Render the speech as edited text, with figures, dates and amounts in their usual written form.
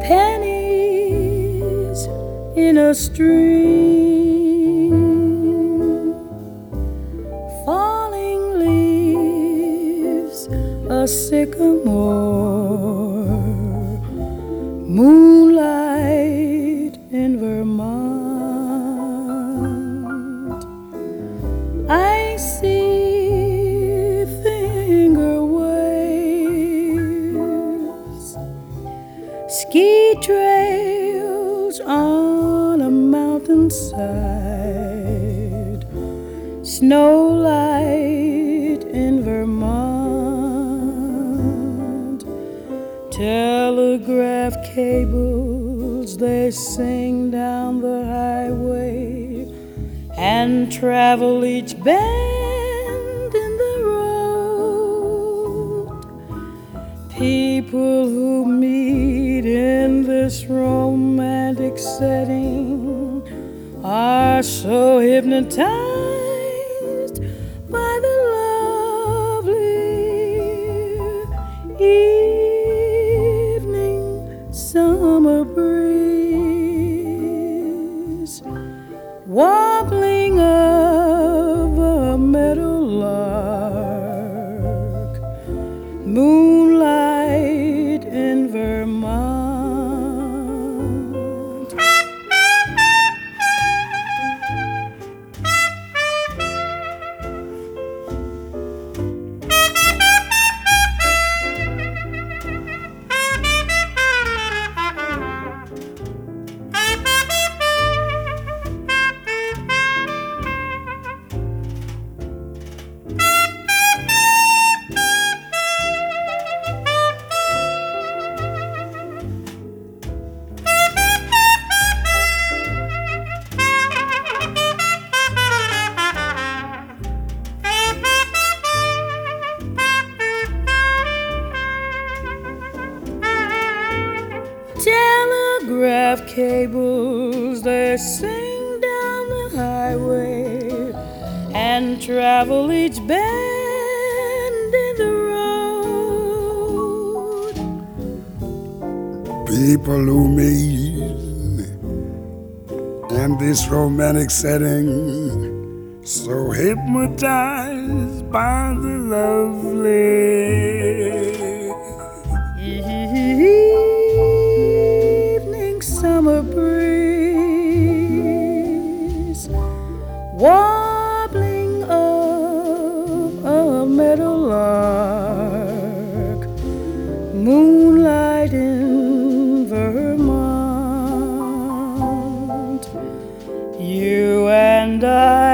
pennies in a stream, falling leaves, a sycamore, moonlight in Vermont. I see finger waves, ski trails on a mountainside, snowlight in Vermont. Telegraph cables, they sing down the highway and travel each bend in the road. People who meet in this romantic setting are so hypnotized by the lovely evening summer breeze, warbling of a meadowlark, moonlight in Vermont. Telegraph cables, they sing down the highway and travel each bend in the road. People who meet in this romantic setting, so hypnotized by the lovely evening summer breeze, warbling of a meadowlark, moonlight in Vermont. You and I